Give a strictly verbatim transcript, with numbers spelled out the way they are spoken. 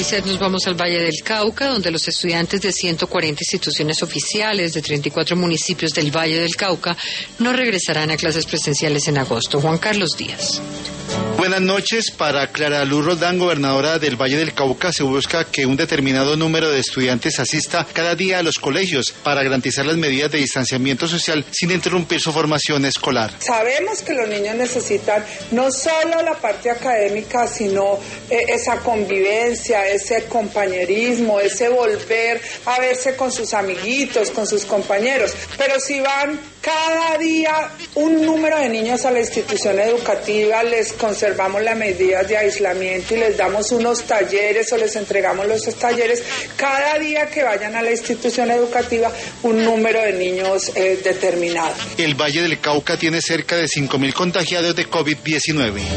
Nos vamos al Valle del Cauca, donde los estudiantes de ciento cuarenta instituciones oficiales de treinta y cuatro municipios del Valle del Cauca no regresarán a clases presenciales en agosto. Juan Carlos Díaz. Buenas noches. Para Clara Luz Roldán, gobernadora del Valle del Cauca, se busca que un determinado número de estudiantes asista cada día a los colegios para garantizar las medidas de distanciamiento social sin interrumpir su formación escolar. Sabemos que los niños necesitan no solo la parte académica, sino eh, esa convivencia, ese compañerismo, ese volver a verse con sus amiguitos, con sus compañeros. Pero si van cada día un número de niños a la institución educativa, les conservamos las medidas de aislamiento y les damos unos talleres o les entregamos los talleres, cada día que vayan a la institución educativa, un número de niños eh, determinado. El Valle del Cauca tiene cerca de cinco mil contagiados de COVID diecinueve.